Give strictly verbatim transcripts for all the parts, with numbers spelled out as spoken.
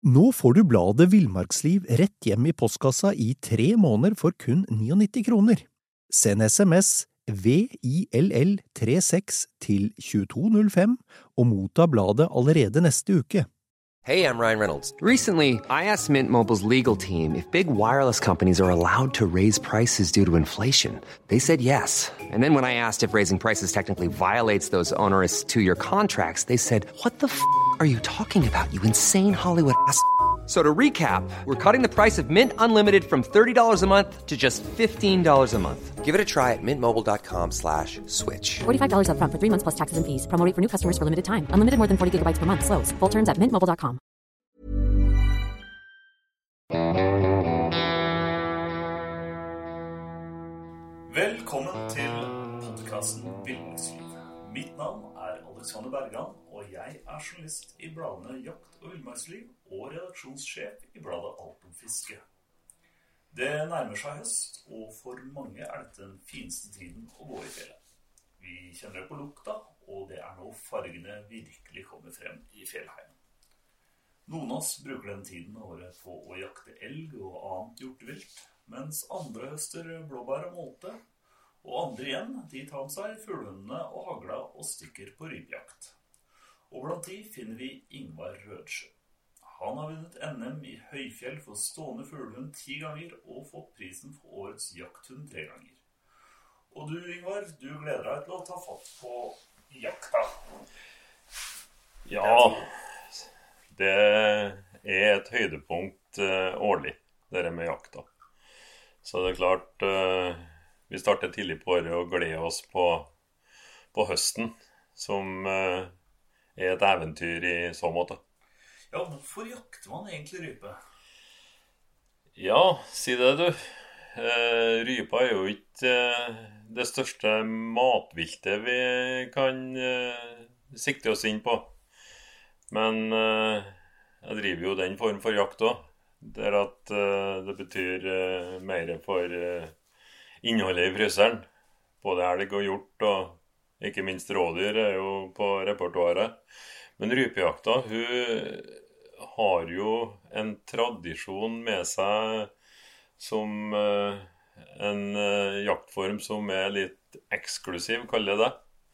Nå får du bladet Villmarksliv rett hjem i postkassa i tre måneder for kun nittini kroner. Send sms V I L L trettiseks til to to null fem og motta bladet allerede neste uke. Hey, I'm Ryan Reynolds. Recently, I asked Mint Mobile's legal team if big wireless companies are allowed to raise prices due to inflation. They said yes. And then when I asked if raising prices technically violates those onerous two-year contracts, they said, what the f*** are you talking about, you insane Hollywood ass f- So to recap, we're cutting the price of Mint Unlimited from thirty dollars a month to just fifteen dollars a month. Give it a try at mintmobile.com slash switch. forty-five dollars up front for three months plus taxes and fees. Promo rate for new customers for limited time. Unlimited more than forty gigabytes per month. Slows full terms at mint mobile dot com. Velkommen til podcasten Villmarksliv. Mitt navn er Alexander Bergan, og jeg er journalist i bladene Jakt og Villmarksliv og redaksjonssjef i bladet Alt om fiske. Det nærmer seg høst, og for mange er dette den fineste tiden å gå i fjellet. Vi kjenner det på lukta, og det er nå fargene virkelig kommer frem i fjellheimen. Noen av oss bruker den tiden av året på å jakte elg og annet hjortevilt, mens andre høster blåbær og målte, og andre igjen, de tar med seg fuglehundene og hagla og stikker på rypejakt. Og blant de finner vi Ingvar Rødsjø. Han har vunnet N M i høyfjell for stående fuglehund ti ganger og fått prisen for årets jakthund tre ganger. Og du, Ingvar, du gleder deg til å ta fatt på jakta. Ja, det er et høydepunkt uh, årlig, det med jakta. Så det er klart, uh, vi starter tidlig på året og gleder oss på, på høsten, som uh, er et eventyr i så måte. Ja, hvorfor jakter man egentlig rype? Ja, si det du. Uh, rypa er jo ikke uh, det største matviltet vi kan uh, sikte oss inn på. Men uh, jeg driver jo den form for jakt også. Det er at uh, det betyr uh, mer for uh, innholdet i fryseren. Både elg og hjort, og ikke minst rådyr er jo på repertoaret. Men rypejakta, hun har jo en tradisjon med seg som uh, en uh, jaktform som er litt eksklusiv, kaller jeg det.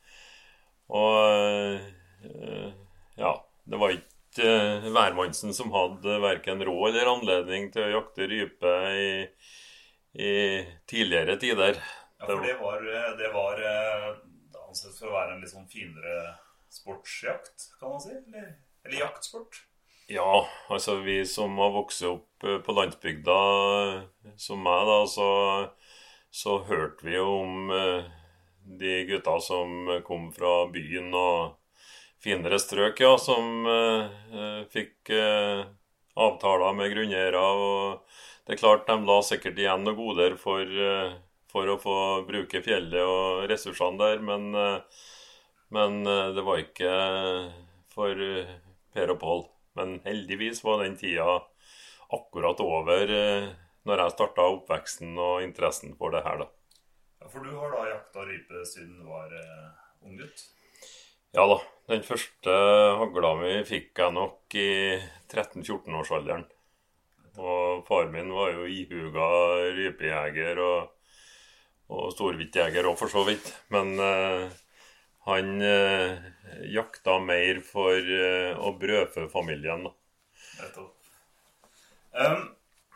Og uh, ja, det var ikke uh, hvermannsen som hadde hverken råd eller anledning til å jakte rype i, i tidligere tider. Ja, for det var, det var da ansett for å være en litt sånn finere sportsjakt, kan man si, eller, eller jaktsport. Ja, altså vi som har vokst opp på landsbygda, som meg da, så, så hørte vi jo om de gutta som kom fra byen og finere strøk, ja, som uh, fikk uh, avtaler med grunneiere, og det er klart de la sikkert igjen noe goder for, uh, for å få bruke fjellet og ressursene der, men, uh, men uh, det var ikke for uh, Per og Pål. Men heldigvis var den tida akkurat over uh, når jeg startet oppveksten og interessen for det her da. Ja, for du har da jakta rype siden du var uh, ung gutt? Ja da, den første hagla mi fikk jeg nok i tretten-fjorten årsalderen. Og far min var jo ihuga rypejeger og, og storviltjeger og for så vidt. Men uh, han uh, jakta mer for uh, å brødfø familien da. Nettopp. Um,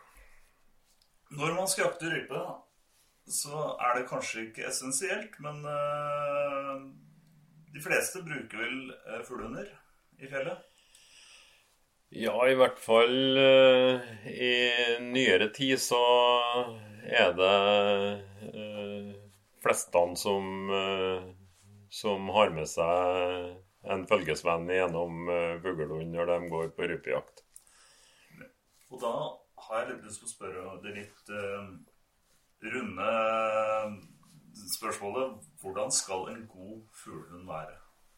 når man skal jakte rype, så er det kanskje ikke essensielt, men uh, de fleste bruker vel uh, fuglehunder i fjellet? Ja, i hvert fall uh, i nyere tid så er det uh, flestene som, uh, som har med seg en følgesvenn gjennom uh, fuglehund når de går på rypejakt. Og da har jeg litt lyst til å spørre det litt uh, runde spørsmålet. Hvordan skal en god fuglehund være?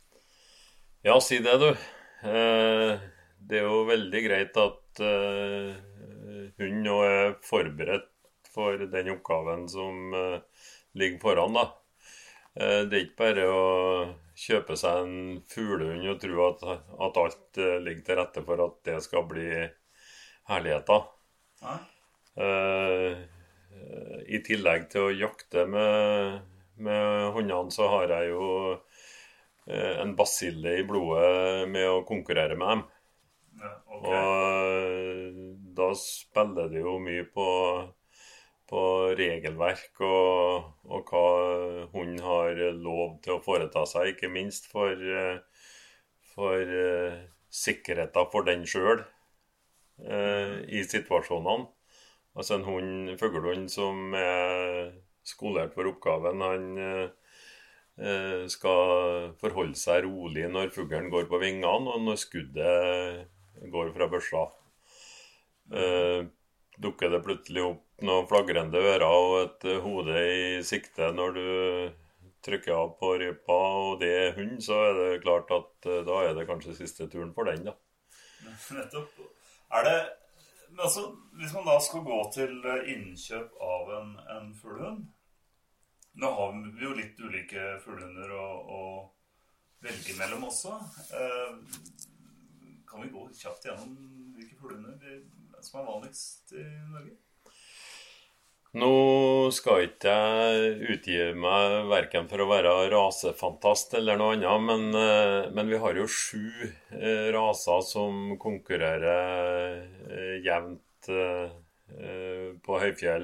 Ja, si det du. Uh, Det er jo veldig greit at uh, hun nå er forberedt for den oppgaven som uh, ligger foran da. Uh, det er ikke bare å kjøpe seg en fuglehund og tro at, at alt uh, ligger til rette for at det skal bli herligheter. Nei. Uh, I tillegg til å jakte med, med hundene, så har jeg jo uh, en basille i blodet med å konkurrere med dem. Ja, ok. Og da spiller det jo mye på, på regelverk og, og hva hun har lov til å foreta seg, ikke minst for, for uh, sikkerheten for den selv uh, i situasjonene. Altså en hund, fuglehund som er skolert for oppgaven, han uh, skal forholde seg rolig når fuglen går på vingene og når skuddet går fra børsa. Uh, dukker det plutselig opp noen flagrende ører og et hode i sikte når du trykker av på rypa, og det er hund, så er det klart at uh, da er det kanskje siste turen for den, da. Nettopp. Er det, men altså, hvis man da skal gå til innkjøp av en, en fuglehund, nå har vi jo litt ulike fuglehunder å, å velge mellom også. Uh, Kan vi gå kjapt gjennom hvilke fuglehunder som er vanligst i Norge? Nå skal ikke jeg utgi meg hverken for å være rasefantast eller noe annet, men, men vi har jo sju raser som konkurrerer jevnt på høyfjell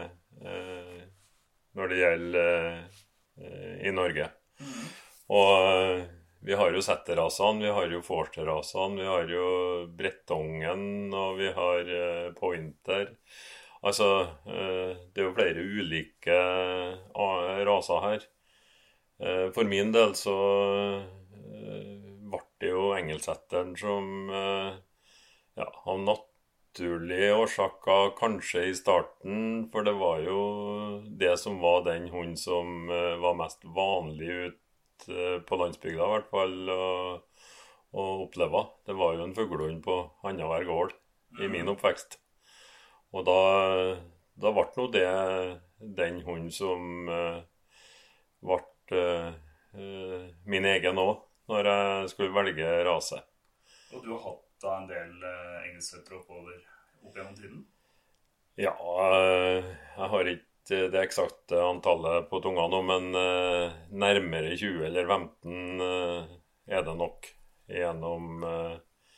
når det gjelder i Norge. Mm. Og vi har jo setterasene, vi har jo forsterasene, vi har jo brettongen, og vi har uh, pointer. Altså, uh, det er jo flere ulike uh, raser her. Uh, for min del så uh, ble det jo engelsetteren som uh, ja, av naturlige årsaker kanskje i starten, for det var jo det som var den hund som uh, var mest vanlig ut på landsbygda i hvert fall å, å oppleve. Det var jo en fuglehund på annenhver gård i min oppvekst. Og da, da ble nå det den hund som uh, ble uh, min egen også, når jeg skulle velge rase. Og du har hatt da en del uh, engelsettere oppover opp gjennom tiden? Ja, uh, jeg har ikke det eksakte antallet på tunga nå, men uh, nærmere tjue eller femten uh, er det nok gjennom uh,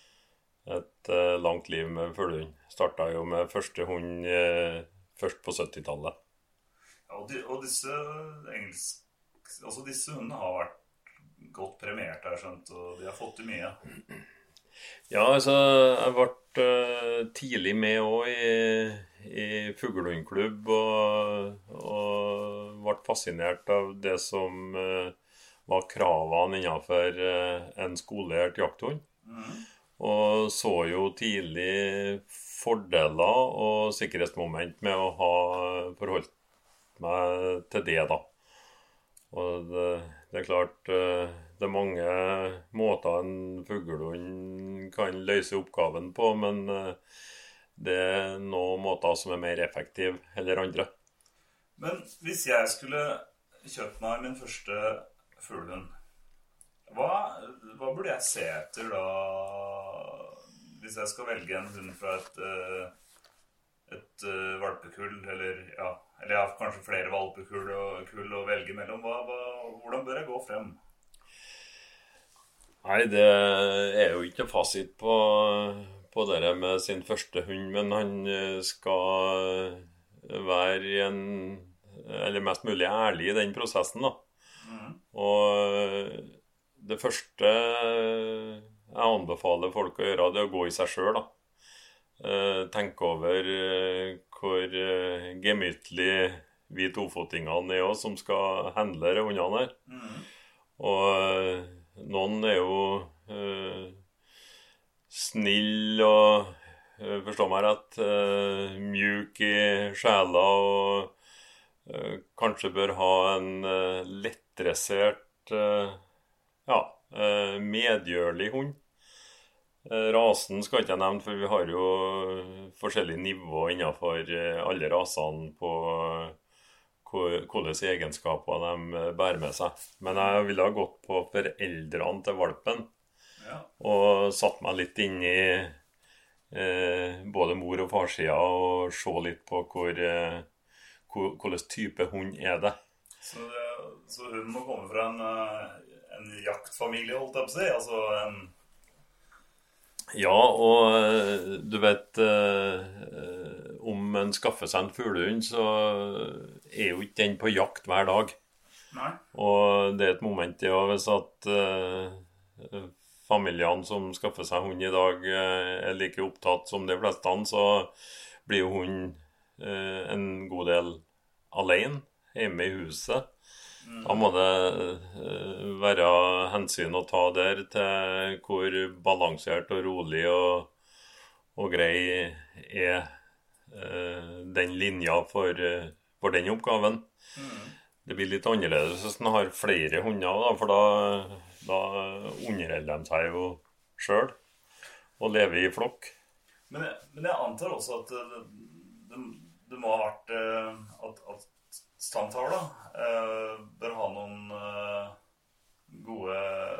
et uh, langt liv med fuglehund. Startet jo med første hund uh, først på syttitallet. Ja, og, de, og disse engelsk, altså disse hundene har vært godt premiert her, skjønt, og de har fått til mye. Ja, altså, jeg ble uh, tidlig med også i i fuglehundklubb og, og ble fascinert av det som uh, var kravene innenfor uh, en skolert jakthund. Mm. Og så jo tidlig fordeler og sikkerhetsmoment med å ha forholdt meg til det da. Og det, det er klart, uh, det er mange måter en fuglehund kan løse oppgaven på, men uh, det er noen måter som er mer effektive eller andre. Men hvis jeg skulle kjøpt meg min første fuglehund, hva, hva burde jeg se etter da, hvis jeg skal velge en hund fra et, et valpekull, eller, ja, eller jeg har kanskje flere valpekull og kull å velge mellom, hva, hva, hvordan bør jeg gå frem? Nei, det er jo ikke fasit på på det med sin første hund, men han skal være en, eller mest mulig ærlig i den prosessen da. Mm. Og det første jeg anbefaler folk å gjøre, det er å gå i seg selv da. Tenk over hvor gemytlig vi tofotingene er også, som skal handle hundene her. Mm. Og noen er jo snill og, uh, forstår meg rett, uh, mjuk i sjela og uh, kanskje bør ha en uh, lettdressert, uh, ja, uh, medgjørlig hund. Uh, rasen skal ikke jeg nevne, for vi har jo forskjellige nivåer innenfor uh, alle rasene på uh, hvilke egenskaper de bærer med seg. Men jeg ville ha gått på foreldrene til valpen. Ja. Og satt meg litt inn i, eh, både mor- og farssida og se litt på hvor, eh, hvor, hvordan type hund er det. Så, det, så hun må komme fra en, eh, en jaktfamilie, holdt jeg på å si? Altså en... Ja, og eh, du vet, eh, om en skaffer seg en fuglehund, så er jo ikke den på jakt hver dag. Nei. Og det er et moment i å, hvis at eh, familiene som skaffer seg hund i dag eh, er like opptatt som de fleste, så blir jo hund eh, en god del alene hjemme i huset. Mm. Da må det eh, være hensyn å ta der til hvor balansert og rolig og, og grei er eh, den linja for, for den oppgaven. Mm. Det blir litt annerledes hvis man har flere hunder, da, for da, da underholder de seg jo selv og lever i flokk. Men jeg, men jeg antar også at det, det, det må ha vært at, at Stamtavl da, bør ha noen gode,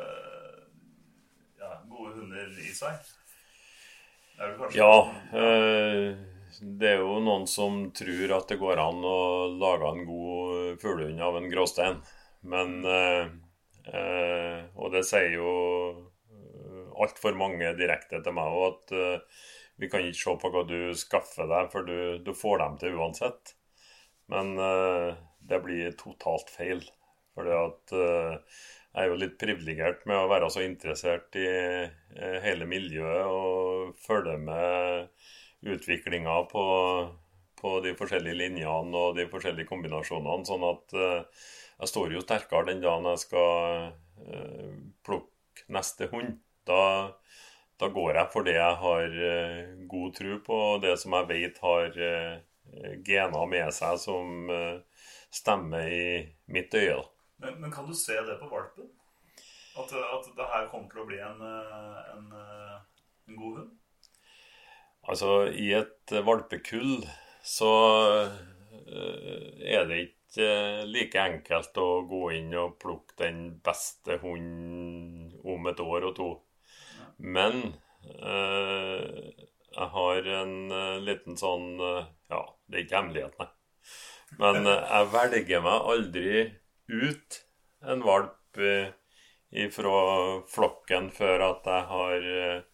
ja, gode hunder i seg. Er det kanskje... Ja, øh... det er jo noen som tror at det går an å lage en god fuglehund av en gråstein. Men, eh, eh, og det sier jo alt for mange direkte til meg, og at eh, vi kan ikke se på hva du skaffer deg, for du, du får dem til uansett. Men eh, det blir totalt feil, fordi at eh, jeg er jo litt privilegert med å være så interessert i eh, hele miljøet og følge med utviklingen på, på de forskjellige linjene og de forskjellige kombinasjonene, sånn at uh, jeg står jo sterkere den dagen jeg skal uh, plukke neste hund. Da, da går jeg for det jeg har uh, god tro på, og det som jeg vet har uh, gener med seg som uh, stemmer i mitt øye. Men, men kan du se det på valpen? At, at det her kommer til å bli en, en, en god hund? Altså, i et valpekull så er det ikke like enkelt å gå inn og plukke den beste hunden om et år og to. Men eh, jeg har en liten sånn, ja, det er ikke hemmeligheten, nei. Men jeg velger meg aldri ut en valp fra flokken før at jeg har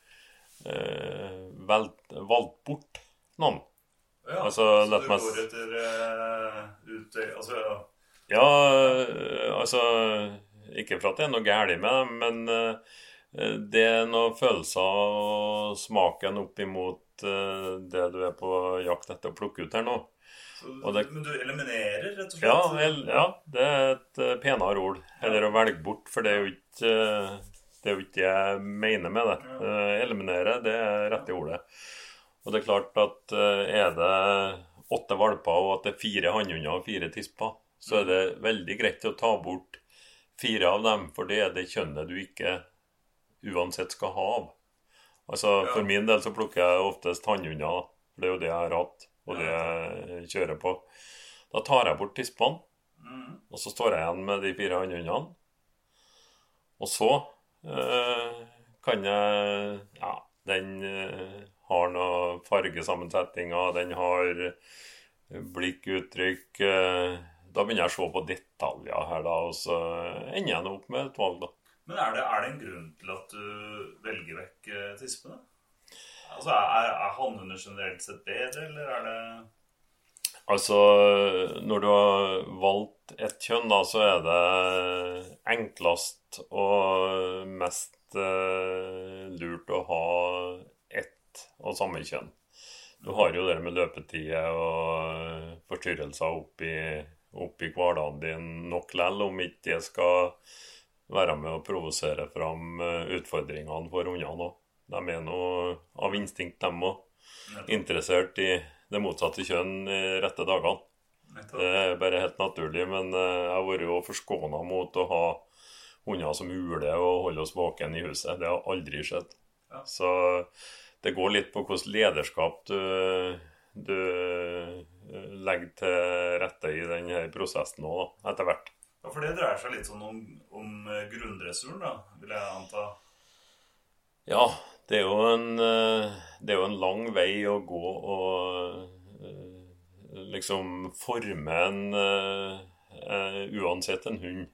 Uh, valgt, valgt bort noen. Ja, altså, så du meg... går etter uh, ut, altså, ja. Ja, uh, altså ikke for at det er noe gærlig med dem, men uh, det er noen følelser og smaken opp imot uh, det du er på jakt etter å plukke ut her nå. Så, det... Men du eliminerer rett og slett? Ja, el, ja det er et uh, penere ord. Eller å velge bort, for det er jo ikke... Uh, Det er jo ikke det jeg mener med det. Uh, eliminere, det er rett i ordet. Og det er klart at uh, er det åtte valper og at det er fire hannhunder og fire tisper, så er det veldig greit å ta bort fire av dem, for det er det kjønnet du ikke uansett skal ha av. Altså, ja. For min del så plukker jeg oftest hannhunder, for det er jo det jeg har hatt, og det jeg kjører på. Da tar jeg bort tispene, og så står jeg igjen med de fire hannhundene. Og så Uh, kan jeg ja, den uh, har noen fargesammensetninger, den har blikkuttrykk, uh, da begynner jeg å se på detaljer her da, og så ender jeg opp med et valg da. Men er det, er det en grunn til at du velger vekk uh, tispene? Altså er, er hannhunder generelt sett bedre, eller er det... Altså, når du har valgt et kjønn da, så er det enklest og mest eh, lurt å ha ett og samme kjønn. Du har jo det med løpetid og forstyrrelser opp i, opp i hverdagen din nok lell, om ikke det skal være med å provosere fram utfordringene for hundene også. De er noe av instinkt, de også, interessert i det motsatte kjønn i rette dagene. Det er bare helt naturlig, men jeg har vært jo forskånet mot å ha hunder som uler og holder oss våken i huset. Det har aldri skjedd. Ja. Så det går litt på hvordan lederskap du, du legger til rette i denne prosessen også, da, etter hvert. Ja, for det dreier seg litt sånn om, om grunndressuren, da, vil jeg anta. Ja, det er jo en, det er jo en lang vei å gå og liksom forme en, uansett en hund.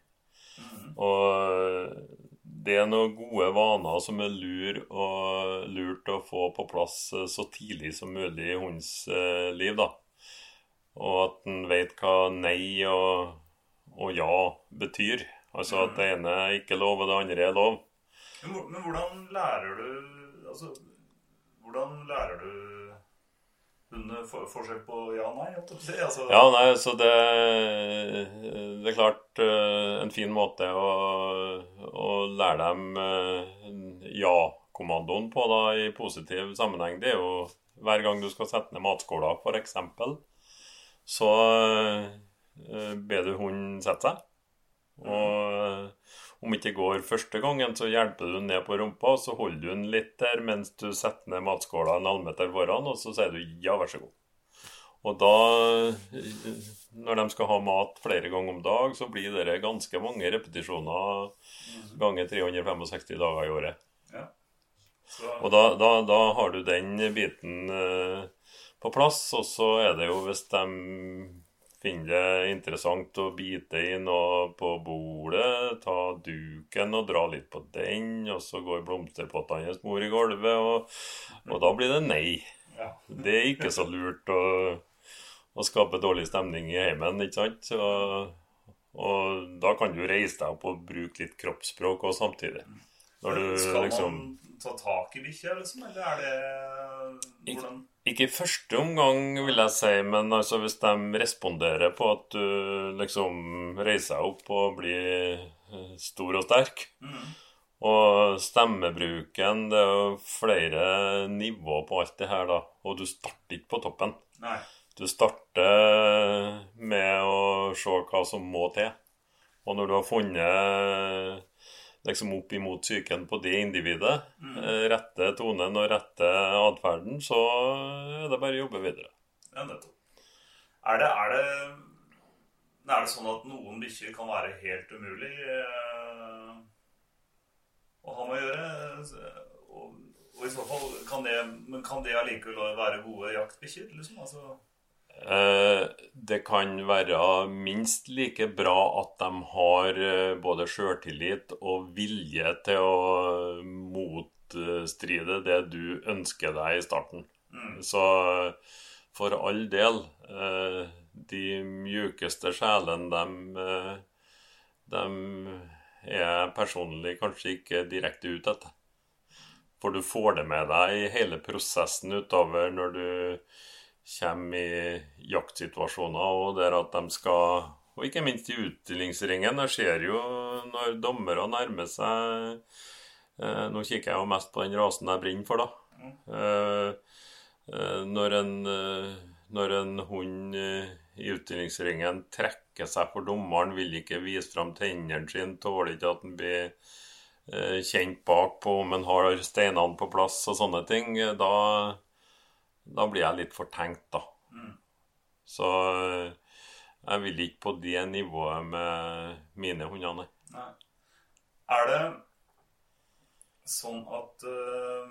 Og det er noen gode vaner som er lur og lurt å få på plass så tidlig som mulig i hundens liv, da. Og at den vet hva nei og, og ja betyr. Altså at det ene er ikke lov, og det andre er lov. Men, men hvordan lærer du, altså, hvordan lærer du hundene for, forskjell på ja og nei? Altså... Ja, nei, så det, det er klart en fin måte å, å lære dem ja-kommandoen på da, i positiv sammenheng. Det er jo hver gang du skal sette ned matskåla, for eksempel, så ber du hunden sette seg. Og om ikke går første gangen, så hjelper du ned på rumpa, så holder du den litt der mens du setter ned matskåla en halvmeter foran, og så sier du ja, vær så god. Og da, når de skal ha mat flere ganger om dag, så blir det ganske mange repetisjoner ganger tre hundre sekstifem dager i året. Ja. Så... Og da, da, da har du den biten eh, på plass, og så er det jo hvis de finner det interessant å bite i noe på bordet, ta duken og dra litt på den, og så går blomsterpottene hans mor i gulvet, og, og da blir det nei. Ja. Det er ikke så lurt å, å skape dårlig stemning i heimen, ikke sant? Så, og da kan du reise deg opp og bruke litt kroppsspråk også samtidig. Når du, skal liksom, man ta tak i bikkja, liksom, eller er det hvordan... Ikke i første omgang, vil jeg si, men altså hvis de responderer på at du liksom reiser deg opp og blir stor og sterk, mm. og stemmebruken, det er jo flere nivåer på alt det her da, og du starter ikke på toppen. Nei. Du starter med å se hva som må til, og når du har funnet liksom opp imot psyken på det individet, mm. rette tonen og rette adferden, så er det bare å jobbe videre. Ja, nettopp. Er det, er det, er det sånn at noen bikkjer kan være helt umulig eh, å ha med å gjøre? Og, og i så fall, kan det, men kan det allikevel være gode jaktbikkjer, liksom? Altså... Det kan være minst like bra at de har både selvtillit og vilje til å motstride det du ønsker deg i starten. Mm. Så for all del, de mjukeste sjelen, de, de er personlig kanskje ikke direkte ut etter. For du får det med deg i hele prosessen utover når du kommer i jaktsituasjoner, og der at de skal, og ikke minst i utstillingsringen, det skjer jo når dommere nærmer seg, eh, nå kikker jeg jo mest på den rasen jeg brenner for da, eh, eh, når, en, eh, når en hund eh, i utstillingsringen trekker seg for dommeren, vil ikke vise frem tennene sine, tåler ikke at den blir eh, kjent bak på om en har steinene på plass og sånne ting, da Da blir jeg litt fortenkt, da. Mm. Så jeg vil ikke på det nivået med mine hundene. Nei. Er det sånn at uh,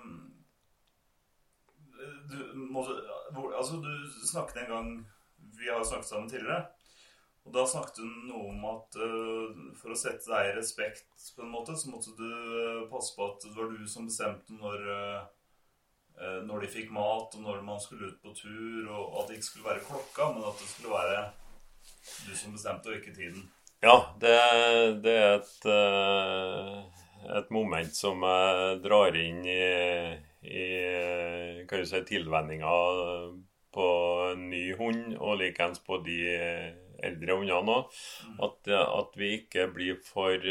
du, må, altså, du snakket en gang, vi har snakket sammen tidligere, og da snakket du noe om at uh, for å sette deg i respekt på en måte, så måtte du uh, passe på at det var du som bestemte når... Uh, når de fikk mat, og når man skulle ut på tur, og at det ikke skulle være klokka, men at det skulle være du som bestemte, og ikke tiden. Ja, det, det er et, et moment som jeg drar inn i, i kan du si, tilvenninga på en ny hund, og likens på de eldre hundene også, at, at vi ikke blir for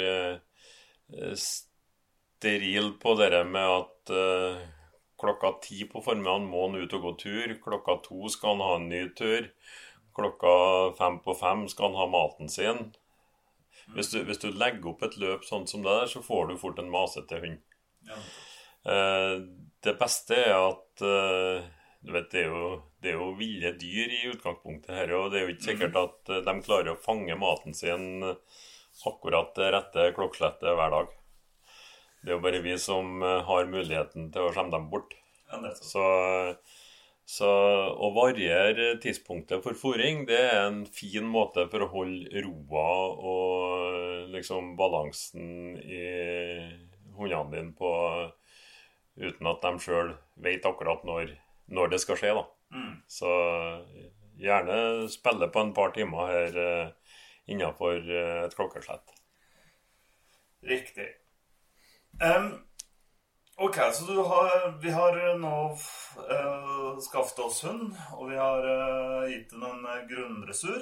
steril på det med at klokka ti på formiddagen må han ut og gå tur, klokka to skal han ha en ny tur, klokka fem på fem skal han ha maten sin. Hvis du, hvis du legger opp et løp sånn som det der, så får du fort en masete hund. Ja. Eh, det beste er at eh, du vet, det er, jo, det er jo ville dyr i utgangspunktet her, og det er jo ikke sikkert at de klarer å fange maten sin akkurat det rette klokkeslettet hver dag. Det er jo bare vi som har muligheten til å skjemme dem bort. Ja, nettopp. Så, så å variere tidspunktet for fôring, det er en fin måte for å holde roa og liksom balansen i hundene dine på, uten at de selv vet akkurat når, når det skal skje da. Mm. Så gjerne spille på en par timer her eh, innenfor eh, et klokkeslett. Riktig. Um, ok, så du har, vi har nå uh, skaffet oss hund, og vi har uh, gitt den en grunnressur.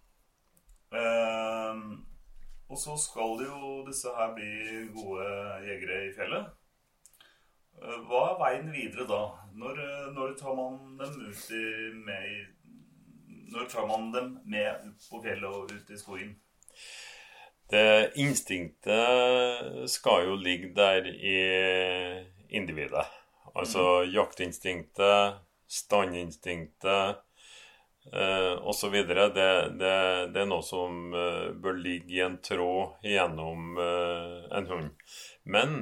Um, og så skal jo disse her bli gode jegere i fjellet. Uh, hva er veien videre da? Når, når tar man dem ut i, med i Når tar man dem med på fjellet og ut i skogen? Det instinktet skal jo ligge der i individet. Altså mm. jaktinstinktet, standinstinktet eh, og så videre. Det, det, det er noe som eh, bør ligge i en tråd gjennom eh, en hund. Men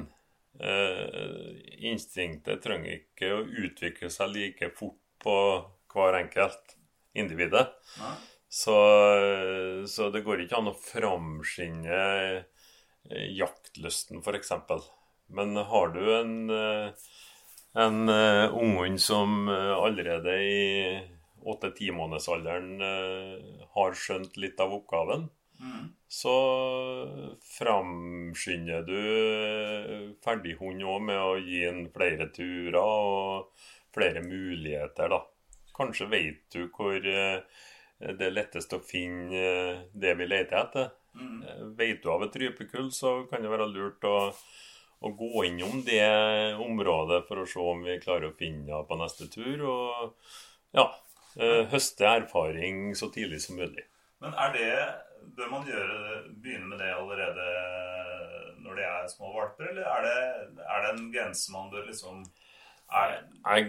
eh, instinktet trenger ikke å utvikle seg like fort på hver enkelt individet. Ja. Så, så det går ikke an å framskynde jaktlysten, for eksempel. Men har du en, en unghund som allerede i åtte-ti månedersalderen har skjønt litt av oppgaven, mm. så framskynder du ferdig hund også med å gi en flere turer og flere muligheter da. Kanskje vet du hvor det er lettest å finne det vi leter etter. Mm. Vet du av et rypekull, så kan det være lurt å, å gå innom det området for å se om vi klarer å finne det på neste tur, og ja, høste erfaring så tidlig som mulig. Men er det, bør man gjøre, begynne med det allerede når det er små valper, eller er det, er det en grense man bør liksom... Jeg,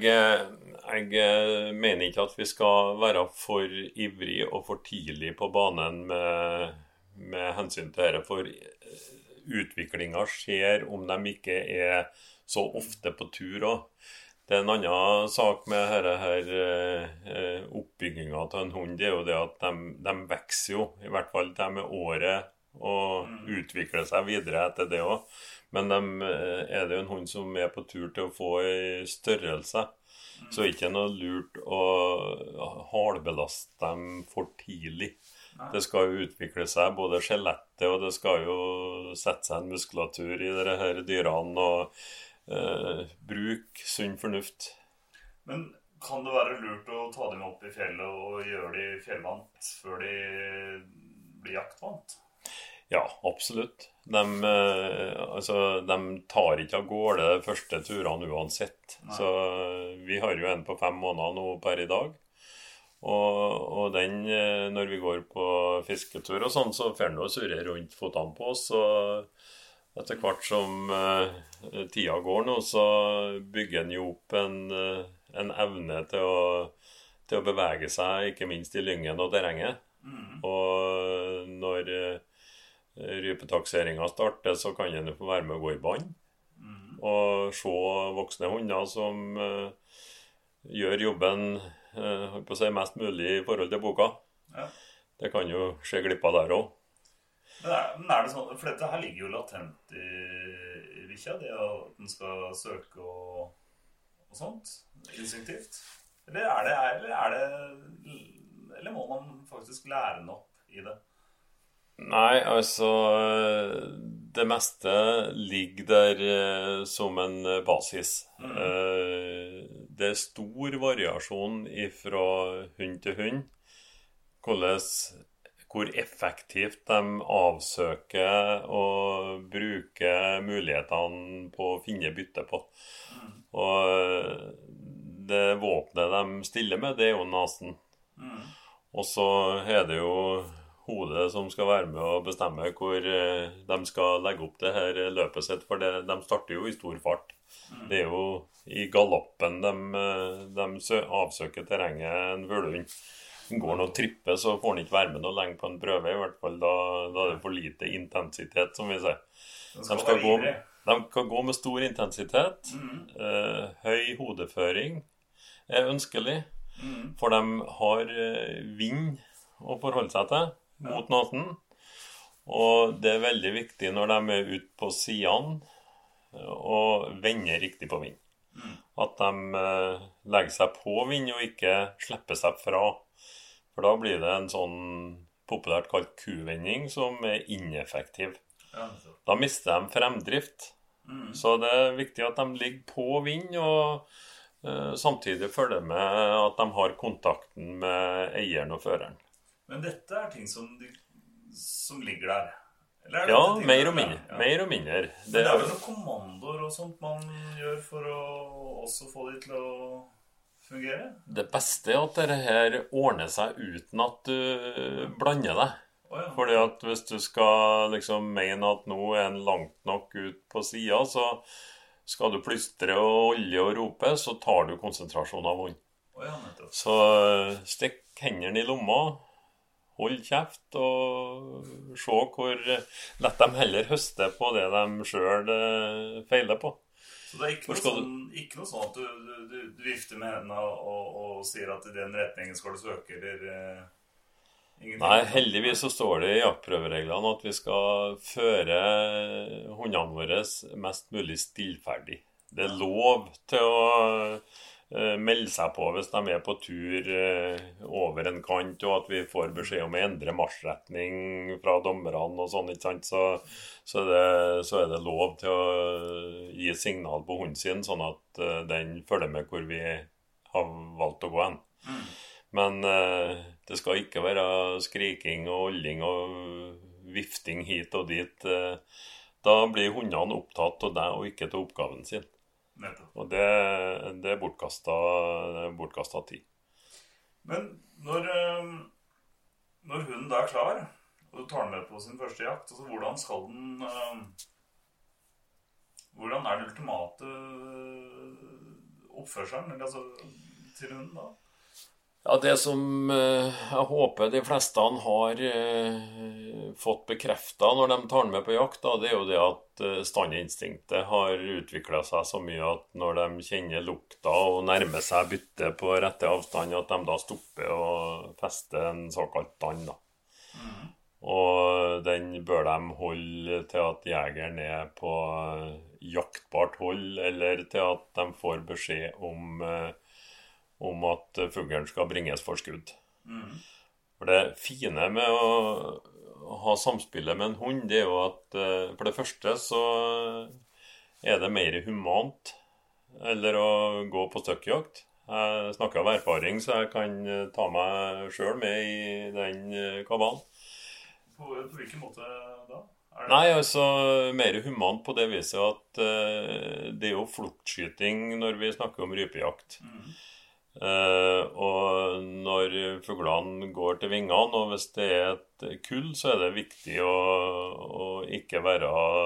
jeg mener ikke at vi skal være for ivrig og for tidlig på banen med, med hensyn til dette, for utviklingen skjer om de ikke er så ofte på tur også. Det er en annen sak med denne her oppbyggingen av en hund, det er jo det at de, de vekser jo, i hvert fall de med året, og utvikler seg videre etter det også. Men de, er det jo en hund som er på tur til å få i størrelse, så er det ikke noe lurt å halbelaste dem for tidlig. Det skal jo utvikle seg, både skjelettet, og det skal jo sette seg en muskulatur i disse her dyrene, og eh, bruk sunn fornuft. Men kan det være lurt å ta dem opp i fjellet og gjøre de fjellvant før de blir jaktvant? Ja, absolutt. De, altså, de tar ikke av gårde de første turene uansett. Nei. Så vi har jo en på fem måneder nå per i dag. Og, og den, når vi går på fisketur og sånn, så får den å surre rundt fotene på oss. Og etter hvert som uh, tida går nå, så bygger den jo opp en, en evne til å, til å bevege seg, ikke minst i lyngen og terrenget. Mm. Og når... rypetakseringen starter, så kan en få være med å gå i band mm. og se voksne hunder som uh, gjør jobben uh, på å si mest mulig i forhold til boka. Ja. Det kan jo skje glipp av der også. Men er, men er det sånn, for dette her ligger jo latent i, i bikkja, det at den skal søke og, og sånt, instinktivt. Eller er det, eller er det, eller må man faktisk lære den opp i det? Nei, altså det meste ligger der eh, som en basis. Mm. Eh, det er stor variasjon fra hund til hund, hvordan, hvor effektivt de avsøker og bruker mulighetene på å finne bytte på. Mm. Og det våpenet de stiller med, det er jo nasen. Mm. Og så er det jo hodet som skal være med å bestemme hvor de skal legge opp det her løpet sitt, for det, de starter jo i stor fart. Mm. Det er jo i galoppen de, de avsøker terrenget en vølhund. Går han og tripper, så får han ikke være med noe lenge på en prøve, i hvert fall da, da er det for lite intensitet, som vi ser. De skal, de skal gå, De kan gå med stor intensitet. Mm. Eh, høy hodeføring er ønskelig. Mm. For de har vind å forholde seg til mot ja. Nasen. Og det er veldig viktig når de er ute på sidene og vender riktig på vind. Mm. At de eh, legger seg på vind og ikke slipper seg fra. For da blir det en sånn populært kalt kuvending som er ineffektiv. Ja, da mister de fremdrift. Mm. Så det er viktig at de ligger på vind og uh, samtidig følger med at de har kontakten med eieren og føreren. Men dette er ting som, de, som ligger der? Eller er ja, det mer og mindre. Ja. Mer og mindre. Det, det er vel noen kommandoer og sånt man gjør for å også få de til å fungere? Det beste er at dette her ordner seg uten at du blander deg. Oh, ja. Fordi at hvis du skal liksom mene at nå er en langt nok ut på siden, så skal du plystre og olje og rope, så tar du konsentrasjon av hånd. Oh, ja, så stikk hendene i lomma, hold kjeft og se hvor lett de heller høster på det de selv feiler på. Så det er ikke noe, sånn, ikke noe sånn at du, du, du vifter med hendene og, og sier at i den retningen skal du søke, eller... Nei, heldigvis så står det i jaktprøvereglene at vi skal føre hundene våre mest mulig stillferdig. Det er lov til å uh, melde seg på hvis de er på tur uh, over en kant, og at vi får beskjed om å endre marsjretning fra dommerne og sånn, ikke sant? Så, så, det, så er det lov til å gi signal på hunden sin, sånn at uh, den følger med hvor vi har valgt å gå hen. Mm. Men eh, det skal ikke være skriking og olding og vifting hit og dit. Eh, da blir hundene opptatt av deg og ikke til oppgaven sin. Nettopp. Og det, det er bortkastet, bortkastet tid. Men når, når hunden da er klar, og du tar den med på sin første jakt, altså hvordan skal den... Hvordan er den ultimate oppførselen altså, til hunden da? Ja, det som eh, jeg håper de fleste har eh, fått bekreftet når de tar den med på jakt, da, det er jo det at eh, standinstinktet har utviklet seg så mye at når de kjenner lukta og nærmer seg bytte på rette avstand, at de da stopper og fester en såkalt dann. Da. Mm. Og den bør de holde til at jegeren er på jaktbart hold, eller til at de får beskjed om eh, om at fuglen skal bringes for skudd. Mm. For det fine med å ha samspillet med en hund, det er jo at for det første så er det mer humant eller å gå på støkkjakt. Jeg snakker av erfaring, så jeg kan ta meg selv med i den kabalen. På, på hvilken måte da? Er det... Nei, altså mer humant på det viset at uh, det er jo fluktskyting når vi snakker om rypejakt. Mm. Uh, og når fuglene går til vingene, og hvis det er et kull, så er det viktig å, å ikke være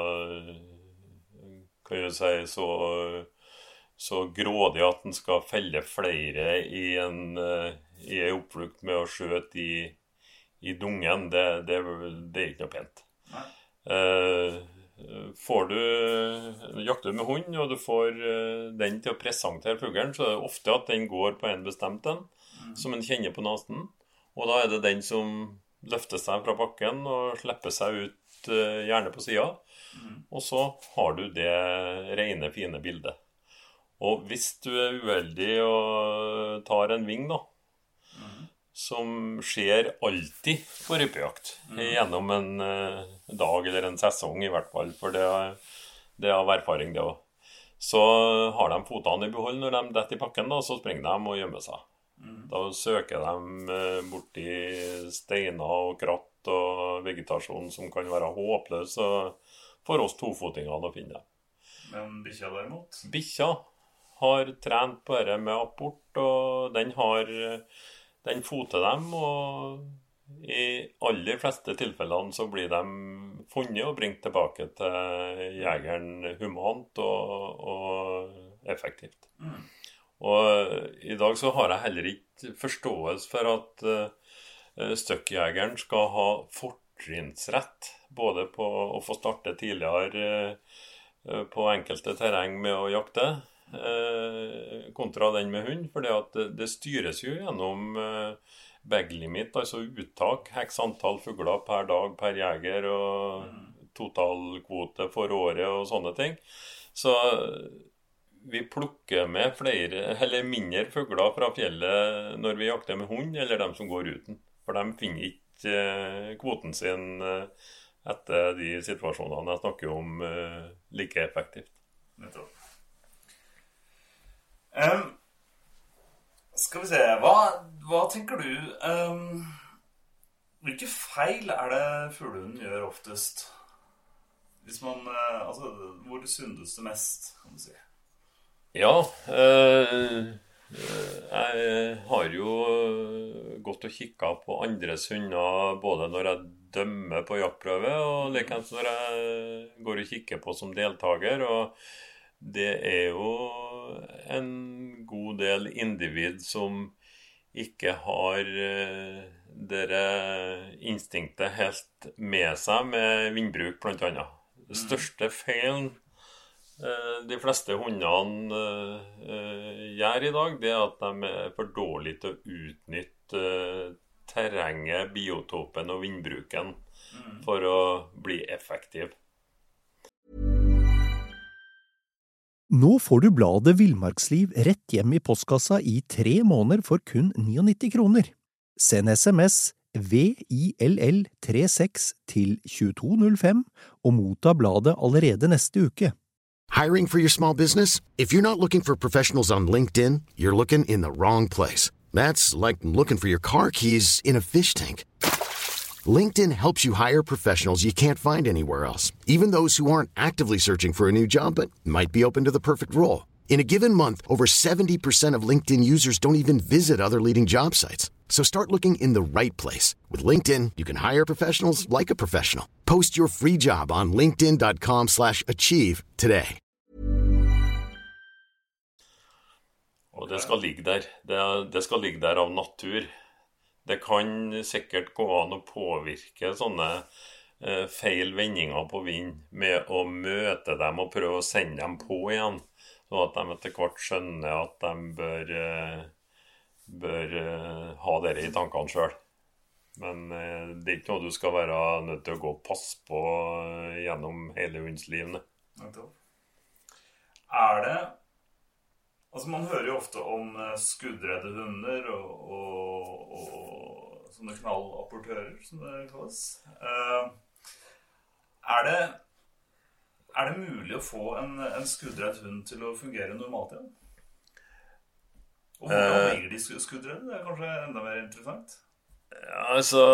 kan jeg si, så, så grådig at den skal felle flere i en, i en oppflukt med å skjøte i, i dungen. Det, det, det er ikke noe pent. Uh, Får du jakter med hund, og du får den til å presentere fuglen, så er det ofte at den går på en bestemt en, mm. som en kjenner på nasen. Og da er det den som løfter seg fra bakken og slipper seg ut, gjerne på siden. Mm. Og så har du det rene, fine bildet. Og hvis du er uheldig og tar en ving da, mm. som skjer alltid på rypejakt, mm. gjennom en uh, dag eller en sesong i hvert fall, for det er, det er av erfaring det også. Så har de fotene i behold når de detter i pakken, da, så springer de og gjemmer seg. Mm. Da søker de uh, bort i steiner og kratt og vegetasjon som kan være håpløs, og for oss tofotingene å finne dem. Men bikkja derimot? Bikkja har trent på det med apport, og den har... Den foter dem, og i aller fleste tilfellene så blir de funnet og bringt tilbake til jegeren humant og, og effektivt. Mm. Og i dag så har jeg heller ikke forståelse for at uh, støkkjegeren skal ha fortrinnsrett både på å få starte tidligere på enkelte terreng med å jakte eh, kontra den med hund, for det, det styres jo gjennom eh, bag limit, altså uttak, heks antall fugler per dag per jeger og totalkvote for året og sånne ting. Så vi plukker med flere, eller mindre fugler fra fjellet når vi jakter med hund, eller dem som går uten. For de finner ikke eh, kvoten sin eh, etter de situasjonene jeg snakker om eh, like effektivt. Um, skal vi se, hva, hva tenker du? Um, hvilke feil er det fuglehunden gjør oftest? Hvis man, eh, altså, hvor det syndes det mest, kan du si? Ja, eh, jeg har jo gått og kikket på andres hunder, både når jeg dømmer på jaktprøve, og likens når jeg går og kikker på som deltaker, og det er jo en god del individ som ikke har eh, dere instinktet helt med seg med vindbruk blant annet. Det største feilen de fleste hundene uh, gjør i dag, det er at de er for dårlige til å utnytte uh, terrenget, biotopen og vindbruken mm. for å bli effektiv. Nå får du bladet Villmarksliv rett hjem i postkassa i tre måneder for kun nittini kroner. Send sms V I L L trettiseks til tjueto null fem og motta bladet allerede neste uke. Hiring for your small business? If you're not looking for professionals on LinkedIn, you're looking in the wrong place. That's like looking for your car keys in a fish tank. LinkedIn helps you hire professionals you can't find anywhere else, even those who aren't actively searching for a new job but might be open to the perfect role. In a given month, over seventy percent of LinkedIn users don't even visit other leading job sites. So start looking in the right place. With LinkedIn, you can hire professionals like a professional. Post your free job on linkedin dot com slash achieve today. Og det skal ligge der. Det, det skal ligge der av natur. Det kan sikkert gå an å påvirke sånne eh, feil vendinger på vind med å møte dem og prøve å sende dem på igjen, så at de etter hvert skjønner at de bør, eh, bør eh, ha dere i tankene selv. Men eh, det er ikke noe du skal være nødt til å gå og passe på eh, gjennom hele hundslivene. Er det... Altså, man hører jo ofte om skuddredde hunder og, og, og sånne knallapportører, som det kalles. Uh, er, det, er det mulig å få en, en skuddredd hund til å fungere normalt igjen? Og hvordan uh, blir de skuddredde? Det er kanskje enda mer interessant. Ja, altså,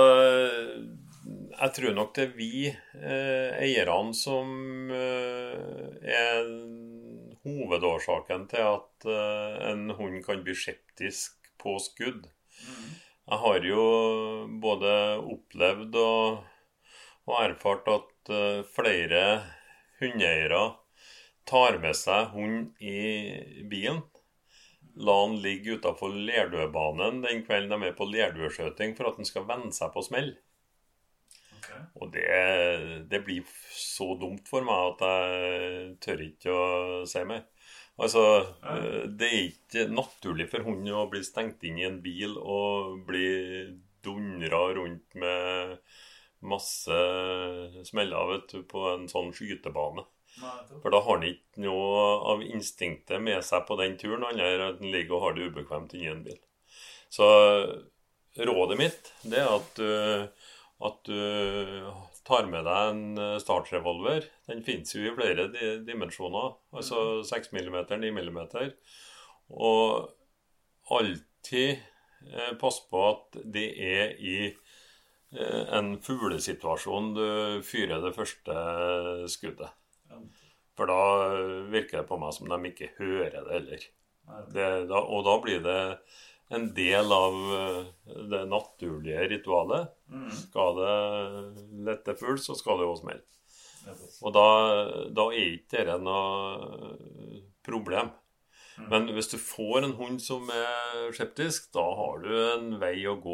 jeg tror nok det er vi eh, eierne som eh, er hovedårsaken til at uh, en hund kan bli skeptisk på skudd. Mm. Jeg har jo både opplevd og, og erfart at uh, flere hundeeiere tar med seg hund i bilen, la han ligge utenfor lerdøbanen den kvelden de er på lerdøskjøting for at han skal vende seg på smell. Okay. Og det, det blir så dumt for meg at jeg tør ikke å si meg. Altså, ja. Det er ikke naturlig for hunden å bli stengt inn i en bil og bli dundret rundt med masse smeller, vet du, på en sånn skytebane. Nei, for da har han ikke noe av instinktet med seg på den turen, han er at han ligger og har det ubekvemt inn i en bil. Så rådet mitt, det er at du at du tar med deg en startrevolver. Den finnes jo i flere dimensjoner, altså seks millimeter, ni millimeter. Og alltid eh, pass på at det er i eh, en fuglesituasjon du fyrer det første skuddet. For da virker det på meg som de ikke hører det heller. Det, da, og da blir det en del av det naturlige ritualet. Mm. Skal det lette fugl, så skal det jo smelle. Og da, da er ikke det noe problem. Mm. Men hvis du får en hund som er skeptisk, da har du en vei å gå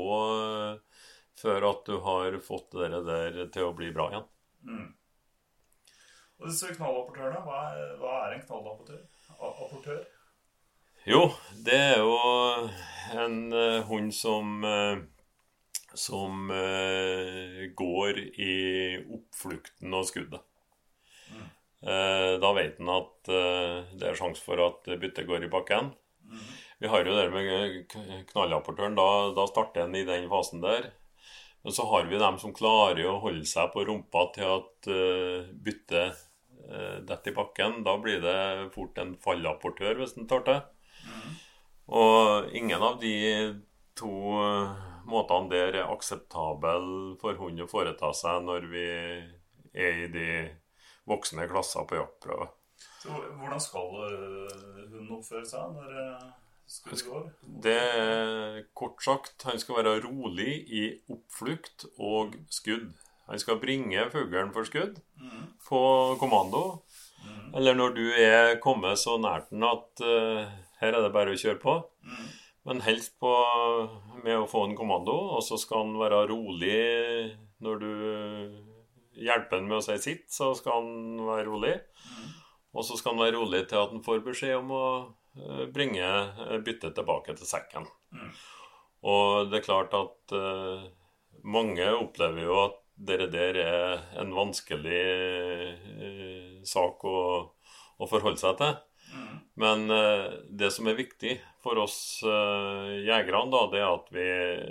før at du har fått det der til å bli bra igjen. Mm. Og disse knallapportørene, hva er, hva er en knallapportør? Apportør? Jo, det er jo en uh, hund som, uh, som uh, går i oppflukten og skuddet. Mm. Uh, da vet han at uh, det er sjans for at byttet går i bakken. Mm. Vi har jo det med knallapportøren, da, da starter han i den fasen der. Men så har vi dem som klarer å holde seg på rumpa til at uh, byttet uh, detter i bakken. Da blir det fort en fallapportør hvis den tar til. Mm. Og ingen av de to uh, måtene der er akseptabel for hund å foreta seg når vi er i de voksne klasser på jaktprøve. Så hvordan skal uh, hunden oppføre seg når... Uh... Det er kort sagt, han skal være rolig i oppflukt og skudd. Han skal bringe fuglen for skudd mm. på kommando. Mm. Eller når du er kommet så nært den at uh, her er det bare å kjøre på. Mm. Men helst på, med å få en kommando, og så skal han være rolig når du hjelper han med å si sitt, så skal han være rolig. Mm. Og så skal han være rolig til at han får beskjed om å bringe byttet tilbake til sekken. Mm. Og det er klart at uh, mange opplever jo at det der er en vanskelig uh, sak å, å forholde seg til. Mm. Men uh, det som er viktig for oss uh, jegerne da, det er at vi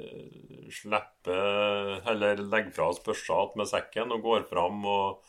slipper, eller legger fra oss børsa med sekken og går fram og,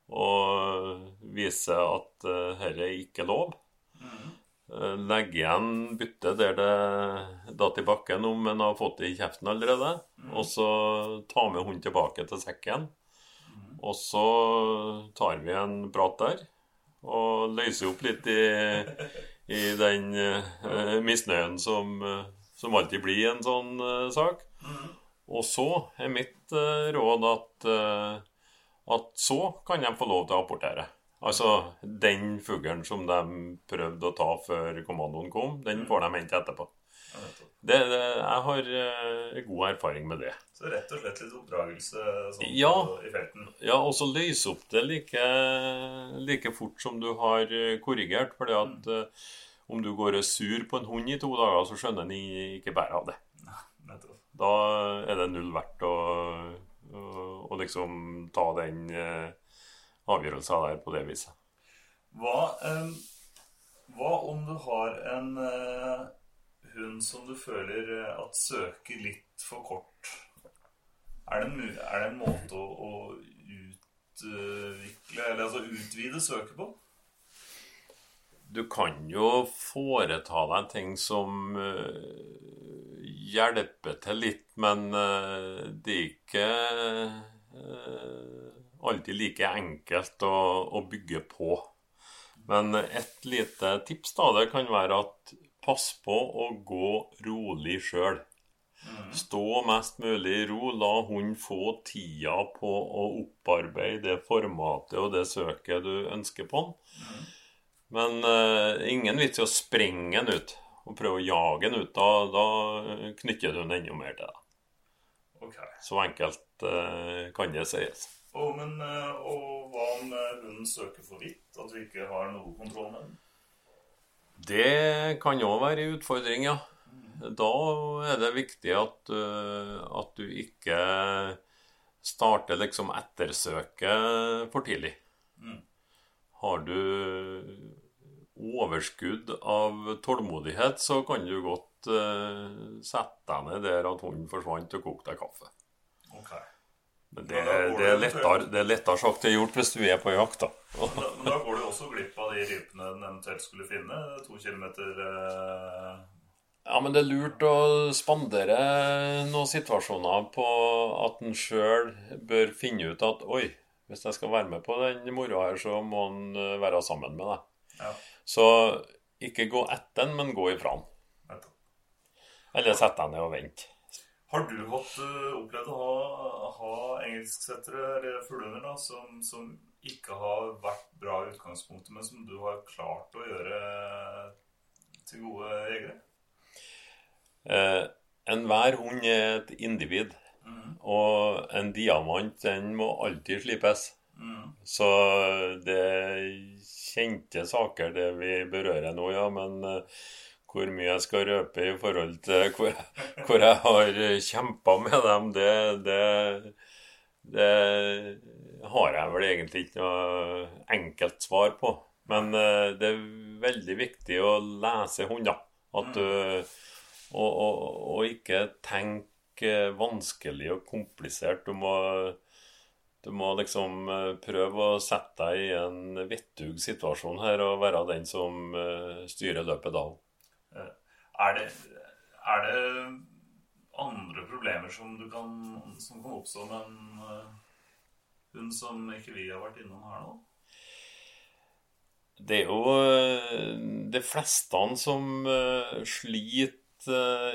og viser at uh, dette er ikke lov. Mm. Legge igjen byttet der det datt i bakken om en har fått det i kjeften allerede. Mm. Og så ta med hunden tilbake til sekken. Mm. Og så tar vi en prat der. Og løser opp litt i, i den uh, misnøyen som, uh, som alltid blir en sånn uh, sak. Mm. Og så er mitt uh, råd at, uh, at så kan de få lov til å apportere. Altså, den fuglen som de prøvde å ta før kommandoen kom, den får de hente etterpå. Det, det, jeg har uh, god erfaring med det. Så rett og slett litt oppdragelse sånn ja, i felten? Ja, og så løse opp det like, like fort som du har korrigert. Fordi at mm. uh, om du går sur på en hund i to dager, så skjønner den ikke bære av det. Da er det null verdt å, å, å liksom ta den... Uh, avgjørelser der på det viset. Hva, um, hva om du har en uh, hund som du føler uh, at søker litt for kort? Er det en, er det en måte å, å utvikle, eller altså utvide søket på? Du kan jo foreta deg ting som uh, hjelper til litt, men uh, det er ikke... Uh, alltid like enkelt å, å bygge på. Men et lite tips da, det kan være at pass på å gå rolig selv. Mm. Stå mest mulig i ro, la hunden få tida på å opparbeide det formatet og det søket du ønsker på den. Mm. Men uh, ingen vits i å sprenge den ut og prøve å jage den ut, da, da knytter du den enda mer til deg. Okay. Så enkelt uh, kan det sies. Og, men, og hva om hunden søker for vidt, at vi ikke har noe kontroll med den? Det kan jo være en utfordring, ja. Da er det viktig at, at du ikke starter liksom ettersøket for tidlig. Mm. Har du overskudd av tålmodighet, så kan du godt uh, sette deg ned der at hunden forsvant og kokte deg kaffe. Ok. Men det, det, er lettere, det er lettere sagt til gjort hvis du er på jakt da. Men da, men da går du også glipp av de rypene den eventuelt skulle finne, to kilometer... Eh... Ja, men det er lurt å spandere noen situasjoner på at den selv bør finne ut at, oi, hvis jeg skal være med på den moroa her, så må den være sammen med deg. Ja. Så ikke gå etter den, men gå ifra den. Eller sett deg ned og vent. Har du hatt, uh, opplevd å ha, ha engelsksettere eller fuglehunder da, som, som ikke har vært bra i utgangspunktet, men som du har klart å gjøre til gode jegere? Eh, en hver hund er et individ, mm. og en diamant, den må alltid slipes. Mm. Så det er kjente saker det vi berører nå, ja, men uh, hvor mye jeg skal røpe i forhold til hvor, hvor jeg har kjempet med dem, det, det, det har jeg vel egentlig ikke noe enkelt svar på. Men uh, det er veldig viktig å lese hunder, at du, og, og, og ikke tenke vanskelig og komplisert. Du må, du må liksom prøve å sette deg i en vettug situasjon her, og være den som uh, styrer løpet da. Er det, er det andre problemer som, du kan, som kan oppstå med en uh, hund som ikke vi har vært innom her nå? Det er jo de fleste som uh, sliter uh,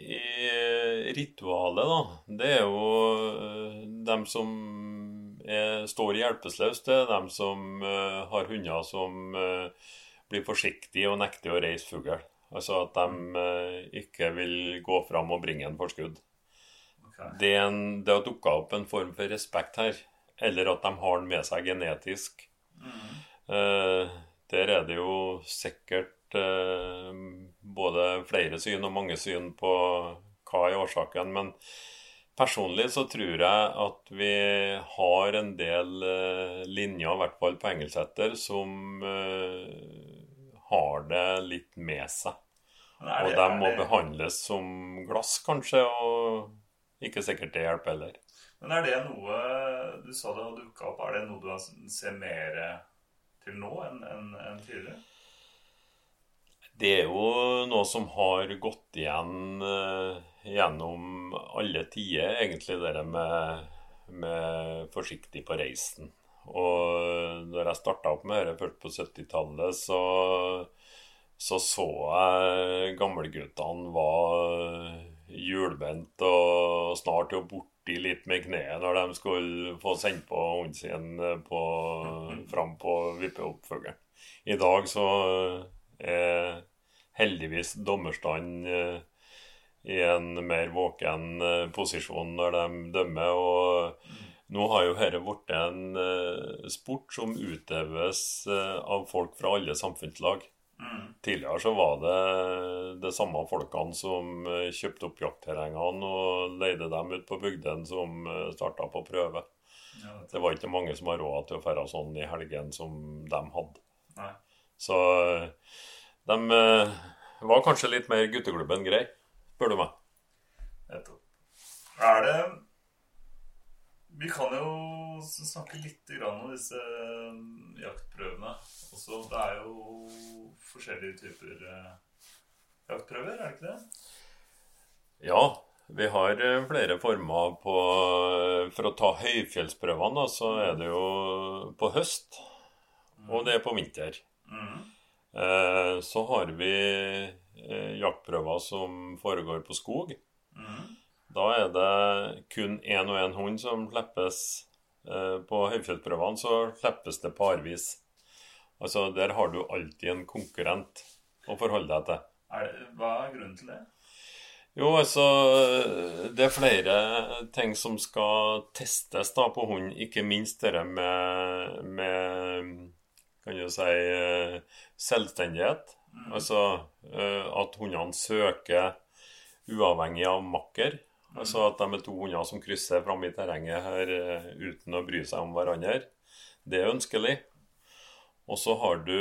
i ritualet, da. Det er jo uh, dem som er, står hjelpeløst. Det er dem som uh, har hunder som uh, blir forsiktige og nekter å reise fugl. Altså at de uh, ikke vil gå fram og bringe en forskudd. Okay. Det, er en, det har dukket opp en form for respekt her. Eller at de har den med seg genetisk. Mm. Uh, der er det jo sikkert uh, både flere syn og mange syn på hva er årsaken. Men personlig så tror jeg at vi har en del uh, linjer, i hvert fall på Engelseter, som uh, har det litt med seg. Det, og de må behandles som glass kanskje, og ikke sikkert det hjelper heller. Men er det noe, du sa det har dukket opp, er det noe du ser mer til nå enn, enn, enn tidligere? Det er jo noe som har gått igjen uh, gjennom alle tider, egentlig det med, med forsiktig på reisen. Og når jeg startet opp med det først på syttitallet, så så så jeg gamleguttene var hjulbent og snart jo borti litt med kneet når de skulle få sendt på hunden sin på, fram på vippeoppfølgeren. I dag så er heldigvis dommerstand i en mer våken posisjon når de dømmer, og nå har jo dette vært en sport som utøves av folk fra alle samfunnslag. Mm. Tidligere så var det de samme folkene som kjøpte opp jaktterrengene og leide dem ut på bygden som startet på prøve. Ja, det var ikke mange som har råd til å fære sånn i helgen som de hadde. Nei. Så de var kanskje litt mer gutteklubben grei, spør du meg. Er det... Vi kan jo snakke litt om disse jaktprøvene. Også, det er jo forskjellige typer jaktprøver, er det ikke det? Ja, vi har flere former på, for å ta høyfjellsprøvene, så er det jo på høst, og det er på vinter. Mm. Eh, så har vi jaktprøver som foregår på skog. Mm. Da er det kun en og en hund som slippes eh, på høyfjellsprøvene, så slippes det parvis. Altså, der har du alltid en konkurrent å forholde deg til. Er det, hva er grunnen til det? Jo, altså, det er flere ting som skal testes da på hund, ikke minst det med, med, kan du si, selvstendighet. Mm. Altså, at hundene søker uavhengig av makker. Altså at de er to hunder som krysser frem i terrenget her uten å bry seg om hverandre. Det er ønskelig. Og så har du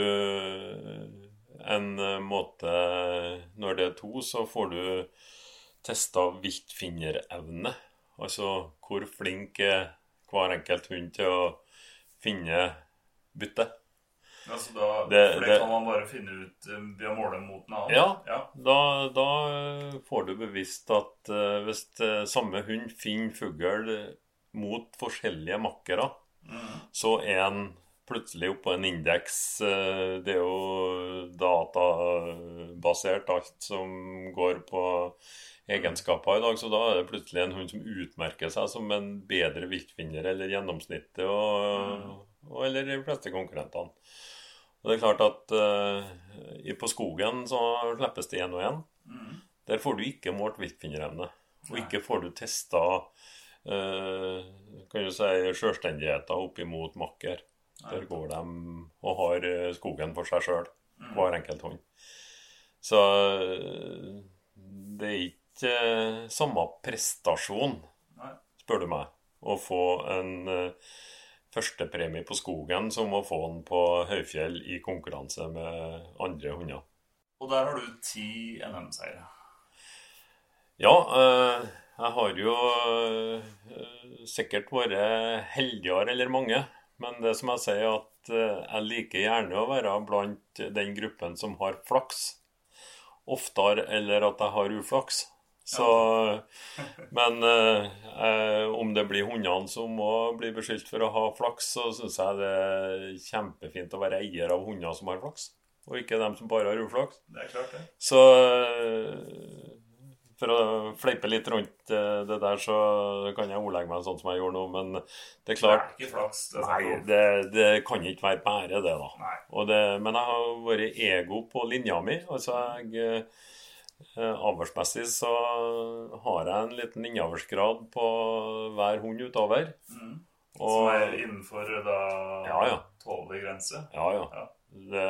en måte, når det er to, så får du testet viltfinnerevne. Altså hvor flink er hver enkelt hund til å finne bytte. Altså da, det, for det, det kan man bare finne ut ved å måle mot en annen. Ja, ja. Da, da får du bevisst at uh, hvis uh, samme hund finner fugl mot forskjellige makkere, mm. så er han plutselig oppe på en indeks. Uh, det er jo databasert alt som går på egenskaper i dag, så da er det plutselig en hund som utmerker seg som en bedre viltfinner eller gjennomsnittet, og, mm. og, eller de fleste konkurrentene. Og det er klart at uh, på skogen så slippes det en og en. Mm. Der får du ikke målt viltfinnerevne. Og ikke får du testet eh, kan du si, selvstendigheter opp imot makker. Der går de og har skogen for seg selv, hver enkelt hånd. Så det er ikke samme prestasjon, spør du meg, å få en uh, førstepremie på skogen som å få den på Høyfjell i konkurranse med andre hunder. Og der har du ti N M-seiere. Ja, uh, jeg har jo uh, sikkert vært heldigere eller mange, men det som jeg sier at uh, jeg liker gjerne å være blant den gruppen som har flaks, oftere eller at jeg har uflaks. Så, men eh, om det blir hundene som må bli beskyldt for å ha flaks, så synes jeg det er kjempefint å være eier av hunder som har flaks, og ikke dem som bare har uflaks. Det er klart det. Så for å fleipe litt rundt det der, så kan jeg ordlegge meg sånn som jeg gjorde nå, men det er klart... Det er ikke flaks. Det er nei, det, det kan ikke være bare det da. Nei. Og det, men jeg har vært ego på linja mi, altså jeg... Avlsmessig så har jeg en liten innavlsgrad på hver hund utover. Mm. Og, som er innenfor da ja, ja. tålig grense. Ja, ja. ja. Det,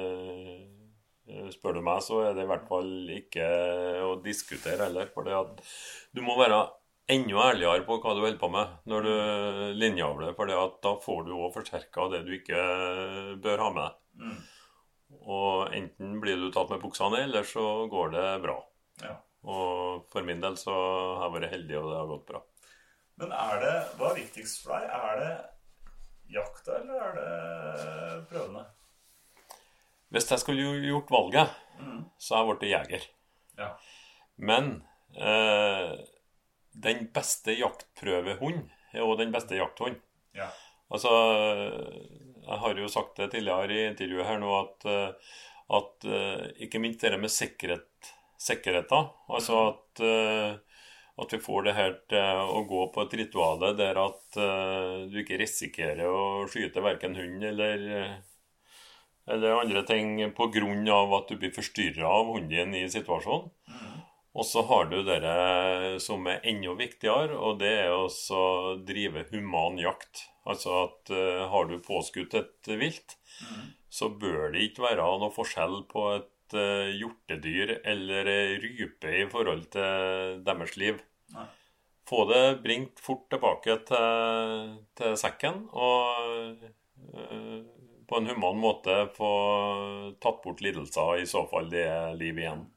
spør du meg, så er det i hvert fall ikke å diskutere heller. For det at du må være enda ærligere på hva du holder på med når du linjeavler. For det at da får du også forsterket det du ikke bør ha med deg. Mm. Og enten blir du tatt med buksene, eller så går det bra. Ja. Og for min del så har jeg vært heldig, og det har gått bra. Men er det, hva er viktigst for deg? Er det jakta, eller er det prøvene? Hvis jeg skulle gjort valget, mm. så har jeg vært jeger. Ja. Men eh, den beste jaktprøvehund er også den beste jakthund. Ja. Altså... Jeg har jo sagt det tidligere i intervjuet her nå at, at ikke minst det med sikkerhet, sikkerheten, altså at, at vi får det her til å gå på et rituale der at du ikke risikerer å skyte hverken hund eller, eller andre ting på grunn av at du blir forstyrret av hunden i situasjonen. Mm. Og så har du det som er enda viktigere, og det er også å drive human jakt. Altså at uh, har du påskutt et vilt, mm. så bør det ikke være noe forskjell på et uh, hjortedyr eller rype i forhold til deres liv. Nei. Få det bringt fort tilbake til, til sekken, og uh, på en human måte få tatt bort lidelser, i så fall det er liv igjen.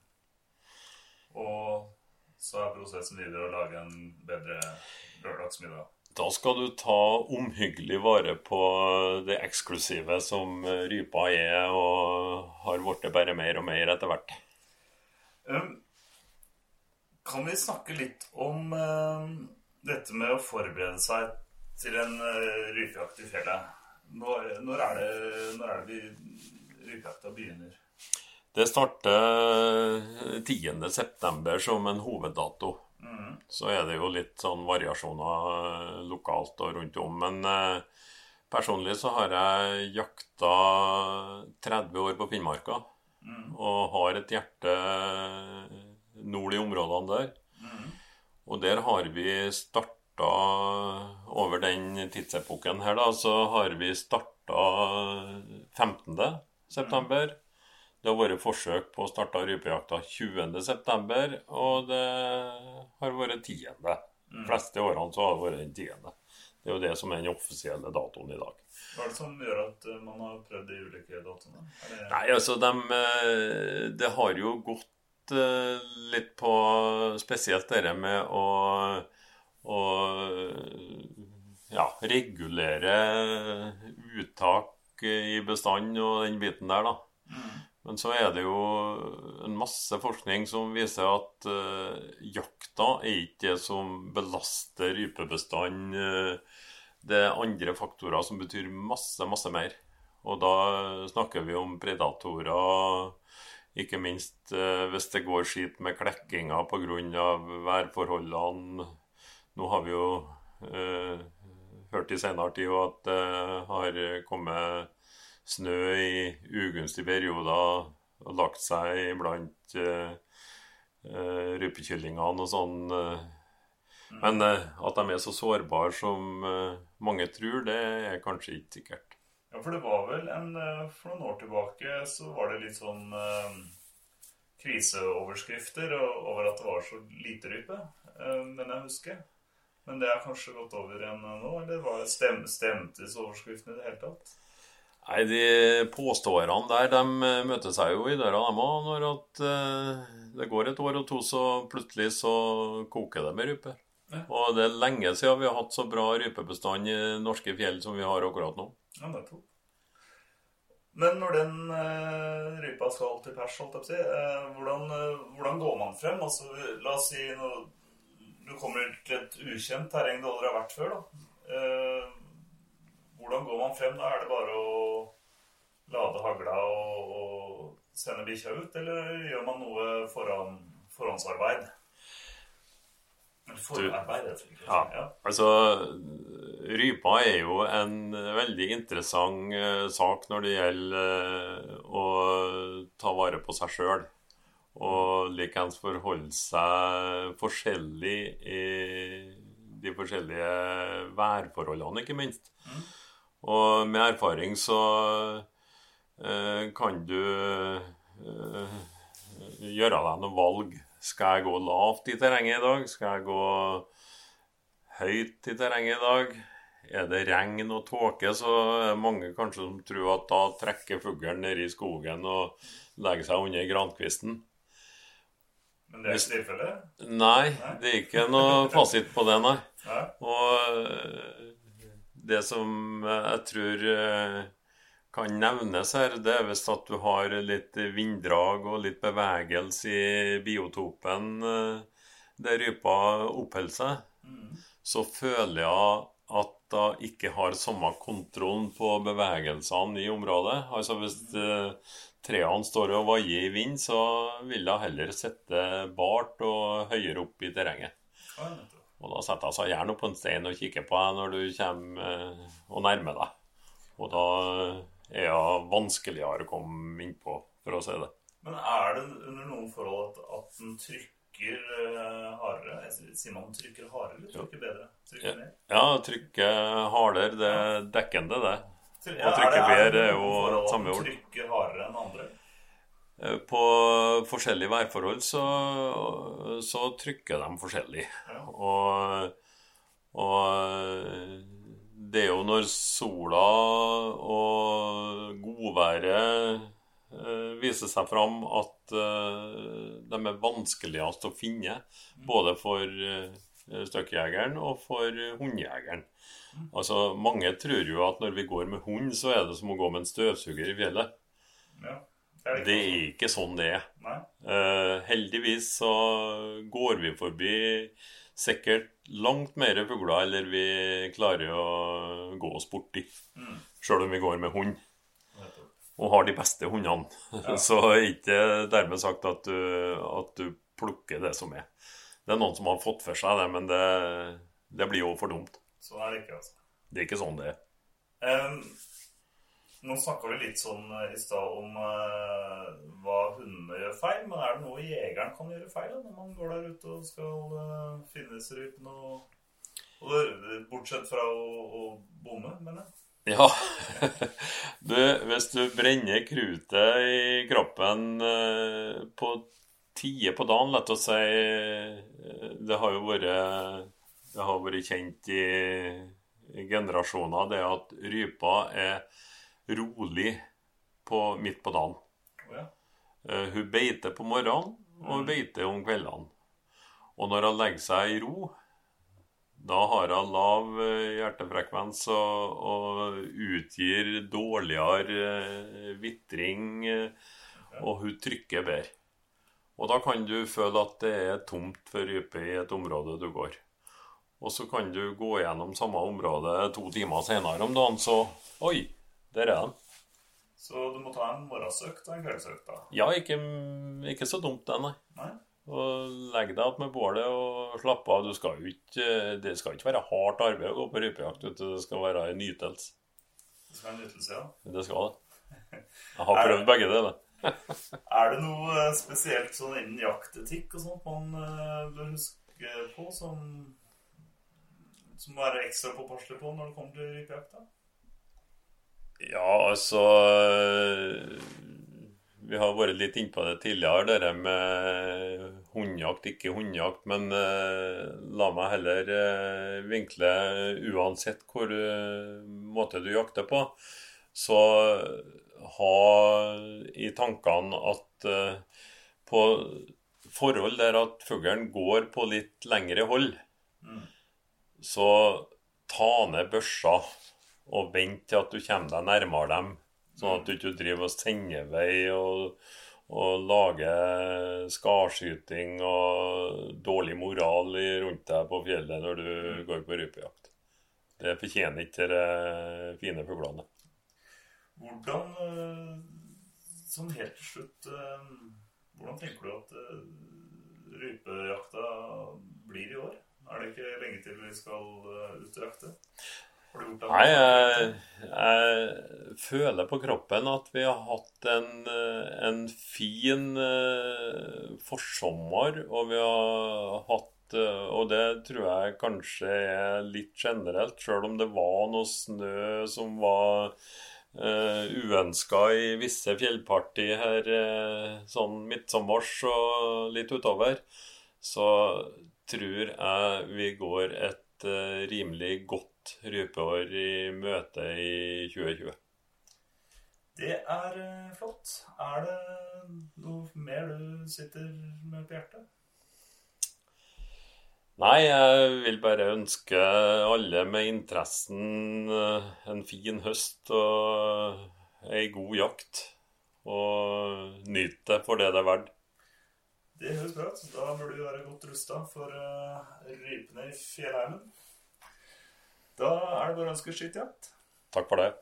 Og så er prosessen videre å lage en bedre lørdagsmiddag. Da skal du ta omhyggelig vare på det eksklusive som rypa er, og har vært bare mer og mer etter hvert. Um, kan vi snakke litt om uh, dette med å forberede seg til en uh, rypejakt i fjellet? Når, når, er det, når er det vi rypejakta begynner? Det starter tiende september som en hoveddato. Mm. Så er det jo litt sånn variasjoner lokalt og rundt om. Men eh, personlig så har jeg jakta tretti år på Finnmarka. Mm. Og har et hjerte nord i områdene der. Mm. Og der har vi startet over den tidsepoken her da, så har vi startet femtende september. Mm. Det har vært forsøk på å starte rypejakta tjuende september, og det har vært tiende. De fleste årene så har det vært den tiende. Det er jo det som er den offisielle datoen i dag. Hva er det som gjør at man har prøvd de ulike datoene? Det... Nei, altså, de, det har jo gått litt på spesielt det med å, å ja, regulere uttak i bestand og den biten der da. Mm. Men så er det jo en masse forskning som viser at uh, jakta er ikke det som belaster rypebestand. Uh, det er andre faktorer som betyr masse, masse mer. Og da snakker vi om predatorer, ikke minst uh, hvis det går skit med klekkinger på grunn av værforholdene. Nå har vi jo uh, hørt i senere tid at det uh, har kommet snø i ugunstige perioder og lagt seg blant uh, uh, rypekyllingene og sånn. Uh, Men uh, at de er så sårbare som uh, mange tror, det er kanskje ikke sikkert. Ja, for det var vel en, for noen år tilbake så var det litt sånn uh, kriseoverskrifter over at det var så lite rype, uh, men jeg husker. Men det er kanskje gått over igjen nå, eller var det stem, stemtes overskriften i det hele tatt? Nei, de påståerne der, de møter seg jo i døra dem også, når at, uh, det går et år og to, så plutselig så koker det med rype. Ja. Og det er lenge siden vi har hatt så bra rypebestand i norske fjell som vi har akkurat nå. Ja, det er to. Men når den uh, rypa skal til pers, holdt jeg på å si, uh, hvordan, uh, hvordan går man frem? Altså, la oss si, noe, du kommer til et ukjent terreng du aldri har vært før, da. Uh, hvordan går man frem? Da er det bare å lade hagla og, og sende bikkja ut, eller gjør man noe foran, forhåndsarbeid? Eller forarbeid, jeg tror ikke. Ja, ja. Altså, rypa er jo en veldig interessant uh, sak når det gjelder uh, å ta vare på seg selv. Og likens forholde seg forskjellig i de forskjellige værforholdene, ikke minst. Mm. Og med erfaring så uh, kan du uh, gjøre deg noen valg. Skal jeg gå lavt i terrenget i dag? Skal jeg gå høyt i terrenget i dag? Er det regn og tåke, så er det mange kanskje som tror at da trekker fuglen ned i skogen og legger seg under grankvisten. Men det er ikke tilfelle? Nei, det er ikke noe fasit på det, nei. Nei. Og det som jeg tror kan nevnes her, det er hvis at du har litt vinddrag og litt bevegelse i biotopen der rypa oppholder seg, mm. så føler jeg at jeg ikke har samme kontrollen på bevegelsene i området. Altså hvis uh, trærne står og vaier i vind, så vil jeg heller sette bart og høyere opp i terrenget. Og da setter jeg seg gjerne opp på en stein og kikker på deg når du kommer uh, og nærmer deg. Og da er det vanskeligere å komme inn på, for å si det. Men er det under noen forhold at, at den trykker uh, hardere? Sier man trykker hardere, eller trykker bedre? Trykker ja. ja, trykker hardere, det er dekkende det. Ja, og trykker bedre er jo samme ord. Trykker hardere enn andre? På forskjellige værforhold så, så trykker de forskjellig. Ja. Og, og det er jo når sola og godværet eh, viser seg fram at eh, de er vanskeligast å finne, både for eh, støkkjegeren og for hundjegeren. Altså, mange tror jo at når vi går med hund, så er det som å gå med en støvsuger i fjellet. Ja, det, er det er ikke sånn det er. Eh, heldigvis så går vi forbi sikkert langt mer fugler eller vi klarer å gå oss bort i, mm. selv om vi går med hund og har de beste hundene. Ja. Så er ikke dermed sagt at du, at du plukker det som er. Det er noen som har fått for seg det, men det, det blir jo for dumt. Sånn er det ikke, altså. Det er ikke sånn det er. Um, nå snakker vi litt sånn i sted om uh, hva hundene gjør feil, men er det noe jegeren kan gjøre feil da, når man går der ute og skal uh, finne rypen og, og det, bortsett fra å, å bomme, mener jeg? Ja, du, hvis du brenner krutet i kroppen uh, på tide på dagen, lett å si, det har jo vært, det har vært kjent i, i generasjoner, det at rypa er rolig på, midt på dagen. Oh, ja. uh, hun beiter på morgenen, og hun beiter om kveldene. Og når hun legger seg i ro, da har hun lav uh, hjertefrekvens og, og utgir dårligere uh, vitring, uh, okay. og hun trykker bedre. Og da kan du føle at det er tomt for rype i et område du går. Og så kan du gå gjennom samme område to timer senere om dagen, så oi, der er den. Så du må ta en morgensøkt og en kveldsøkt da? Ja, ikke, ikke så dumt det, nei. nei. Og legg deg opp med bålet og slapp av. Du skal jo ikke, det skal ikke være hardt arbeid å gå på rypejakt, det skal være en nytelse. Det skal være en nytelse, ja. Det skal det. Jeg har prøvd begge det, det. Er det noe spesielt sånn innen jaktetikk og sånt man bør huske på som som må være ekstra påpasselig på når det kommer til rypejakt da? Ja, altså vi har vært litt inne på det tidligere, det der med hundjakt, ikke hundjakt, men eh, la meg heller eh, vinkle uansett hvor eh, måte du jakter på, så ha i tankene at eh, på forhold der at fuglen går på litt lengre hold, mm. så ta ned børsa og vent til at du kommer deg nærmere dem, sånn at du ikke driver og sender vei og, og lager skarskyting og dårlig moral rundt deg på fjellet når du mm. går på rypejakt. Det fortjener ikke de fine fuglene. Hvordan, sånn helt til slutt, hvordan tenker du at rypejakta blir i år? Er det ikke lenge til vi skal ut og jakte? Nei, jeg, jeg føler på kroppen at vi har hatt en, en fin uh, forsommer, og vi har hatt, uh, og det tror jeg kanskje er litt generelt, selv om det var noe snø som var uh, uønsket i visse fjellpartier her, uh, sånn midtsommers og litt utover, så tror jeg vi går et uh, rimelig godt rypeår i møte i tjue tjue. Det er flott. Er det noe mer du sitter med på hjertet? Nei, jeg vil bare ønske alle med interessen en fin høst og en god jakt, og nyte det for det det er verdt. Det høres bra ut. Da bør du være godt rustet for rypene i fjellheimen. Da er det bare å ønske skytjakt. Takk for det.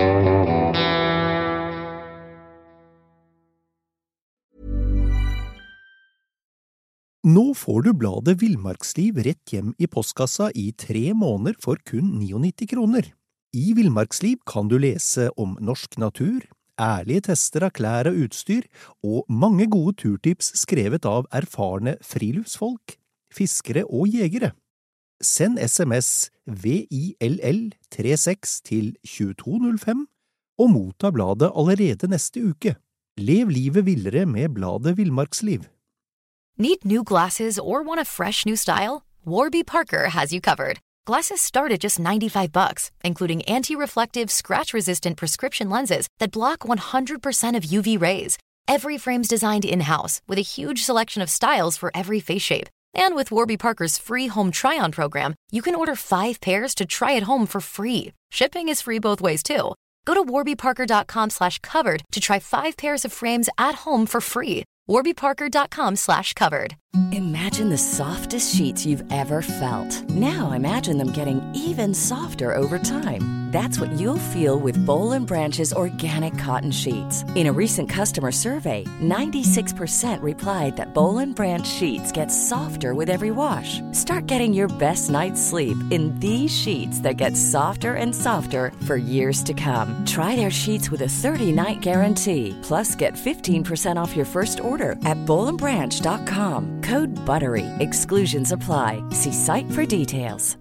Nå får du bladet Villmarksliv rett hjem i postkassa i tre måneder for kun nittini kroner. I Villmarksliv kan du lese om norsk natur, ærlige tester av klær og utstyr, og mange gode turtips skrevet av erfarne friluftsfolk, fiskere og jegere. Send sms V I L L tre seks til to to null fem og motta bladet allerede neste uke. Lev livet villere med bladet Villmarksliv. Need new glasses or want a fresh new style? Warby Parker has you covered. Glasses start at just ninety-five bucks, including anti-reflective, scratch-resistant prescription lenses that block one hundred percent of U V rays. Every frame's designed in-house with a huge selection of styles for every face shape. And with Warby Parker's free home try-on program, you can order five pairs to try at home for free. Shipping is free both ways, too. Go to warbyparker.com slash covered to try five pairs of frames at home for free. warbyparker.com slash covered. Imagine the softest sheets you've ever felt. Now imagine them getting even softer over time. That's what you'll feel with Boll and Branch's organic cotton sheets. In a recent customer survey, ninety-six percent replied that Boll and Branch sheets get softer with every wash. Start getting your best night's sleep in these sheets that get softer and softer for years to come. Try their sheets with a thirty-night guarantee. Plus, get fifteen percent off your first order at boll and branch dot com. Code BUTTERY. Exclusions apply. See site for details.